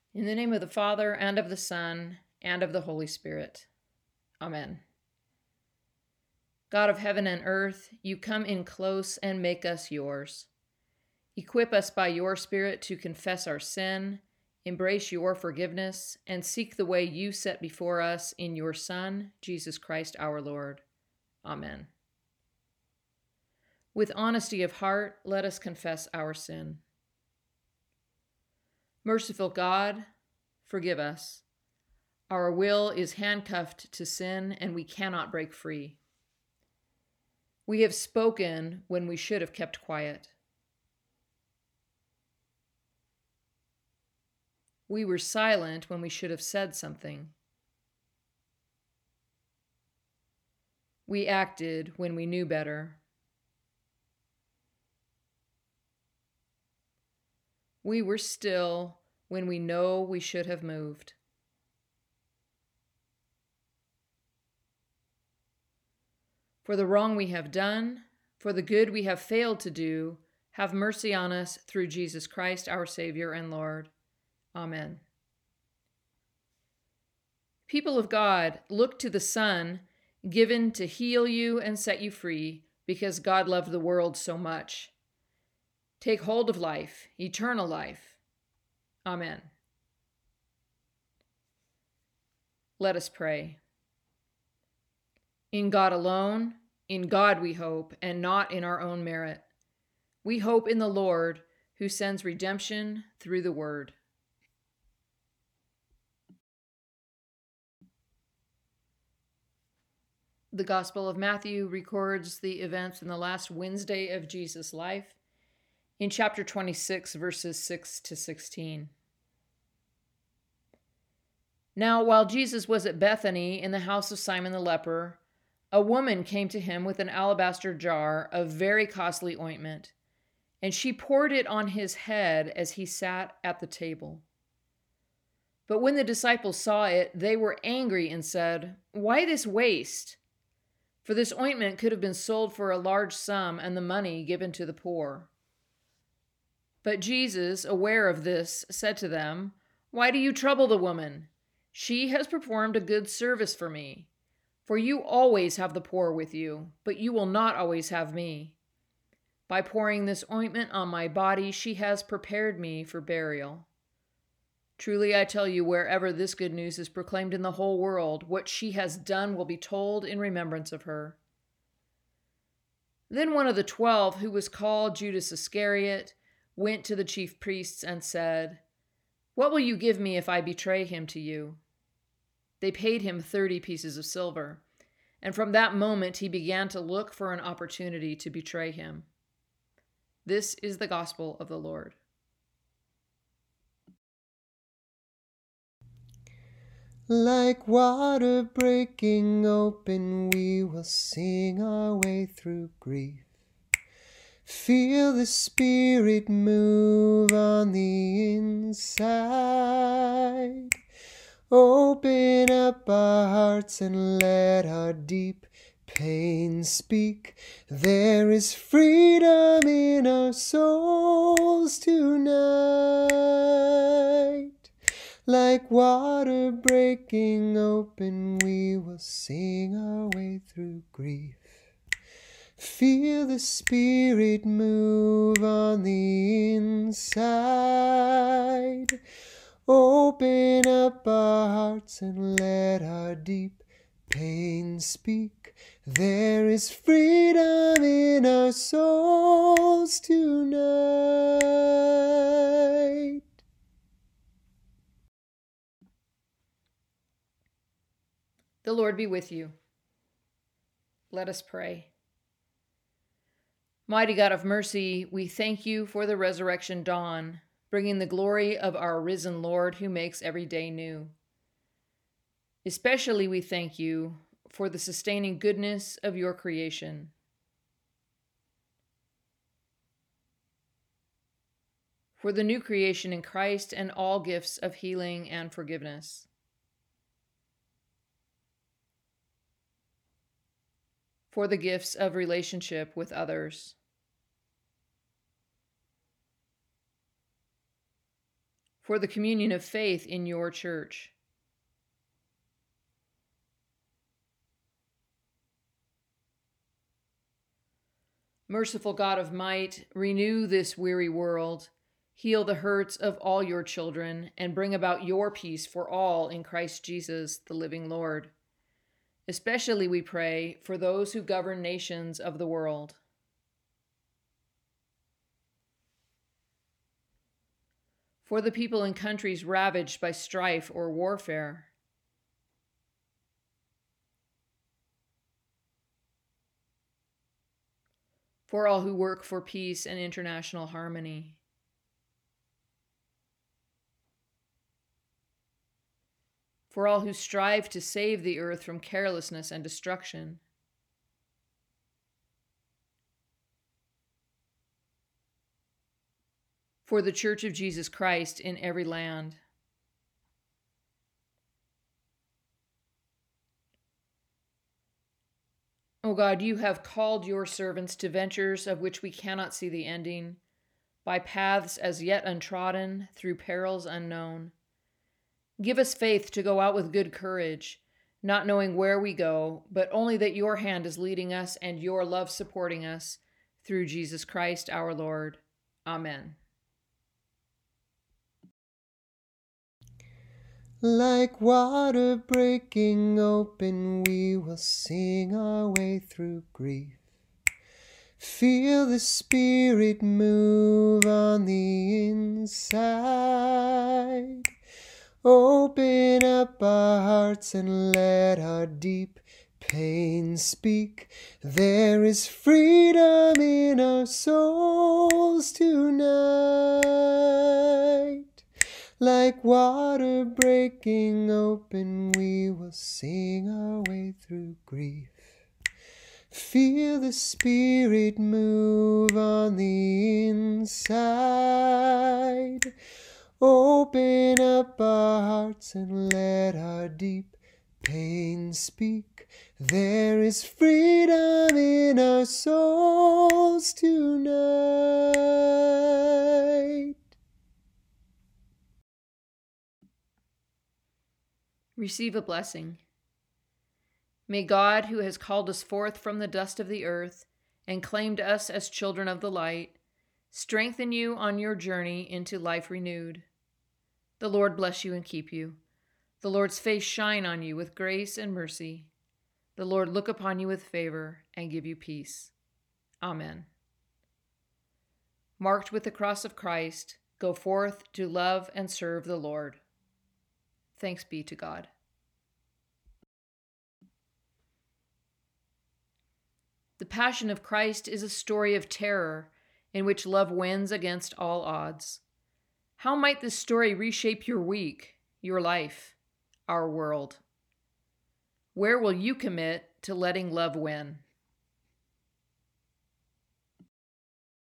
In the name of the Father, and of the Son, and of the Holy Spirit. Amen. God of heaven and earth, you come in close and make us yours. Equip us by your Spirit to confess our sin, embrace your forgiveness, and seek the way you set before us in your Son, Jesus Christ our Lord. Amen. With honesty of heart, let us confess our sin. Merciful God, forgive us. Our will is handcuffed to sin, and we cannot break free. We have spoken when we should have kept quiet. We were silent when we should have said something. We acted when we knew better. We were still when we know we should have moved. For the wrong we have done, for the good we have failed to do, have mercy on us through Jesus Christ, our Savior and Lord. Amen. People of God, look to the Son, given to heal you and set you free, because God loved the world so much. Take hold of life, eternal life. Amen. Let us pray. In God alone, in God we hope, and not in our own merit. We hope in the Lord, who sends redemption through the word. The Gospel of Matthew records the events in the last Wednesday of Jesus' life in chapter 26, verses 6 to 16. Now, while Jesus was at Bethany in the house of Simon the leper, a woman came to him with an alabaster jar of very costly ointment, and she poured it on his head as he sat at the table. But when the disciples saw it, they were angry and said, "Why this waste? For this ointment could have been sold for a large sum and the money given to the poor." But Jesus, aware of this, said to them, "Why do you trouble the woman? She has performed a good service for me. For you always have the poor with you, but you will not always have me. By pouring this ointment on my body, she has prepared me for burial. Truly I tell you, wherever this good news is proclaimed in the whole world, what she has done will be told in remembrance of her." Then one of the 12, who was called Judas Iscariot, went to the chief priests and said, "What will you give me if I betray him to you?" They paid him 30 pieces of silver, and from that moment he began to look for an opportunity to betray him. This is the gospel of the Lord. Like water breaking open, we will sing our way through grief. Feel the Spirit move on the inside. Open up our hearts and let our deep pain speak. There is freedom in our souls tonight. Like water breaking open, we will sing our way through grief. Feel the Spirit move on the inside. Open up our hearts and let our deep pain speak. There is freedom in our souls tonight. The Lord be with you. Let us pray. Mighty God of mercy, we thank you for the resurrection dawn, bringing the glory of our risen Lord who makes every day new. Especially we thank you for the sustaining goodness of your creation. For the new creation in Christ and all gifts of healing and forgiveness. For the gifts of relationship with others. for the communion of faith in your church. Merciful God of might, renew this weary world, heal the hurts of all your children, and bring about your peace for all in Christ Jesus, the living Lord. Especially we pray for those who govern nations of the world. For the people in countries ravaged by strife or warfare. For all who work for peace and international harmony. For all who strive to save the earth from carelessness and destruction. For the Church of Jesus Christ in every land. O God, you have called your servants to ventures of which we cannot see the ending, by paths as yet untrodden, through perils unknown. Give us faith to go out with good courage, not knowing where we go, but only that your hand is leading us and your love supporting us, through Jesus Christ our Lord. Amen. Like water breaking open, we will sing our way through grief. Feel the Spirit move on the inside. Open up our hearts and let our deep pain speak. There is freedom in our souls tonight. Like water breaking open, we will sing our way through grief. Feel the Spirit move on the inside. Open up our hearts and let our deep pain speak. There is freedom in our souls tonight. Receive a blessing. May God, who has called us forth from the dust of the earth and claimed us as children of the light, strengthen you on your journey into life renewed. The Lord bless you and keep you. The Lord's face shine on you with grace and mercy. The Lord look upon you with favor and give you peace. Amen. Marked with the cross of Christ, go forth to love and serve the Lord. Thanks be to God. The Passion of Christ is a story of terror in which love wins against all odds. How might this story reshape your week, your life, our world? Where will you commit to letting love win?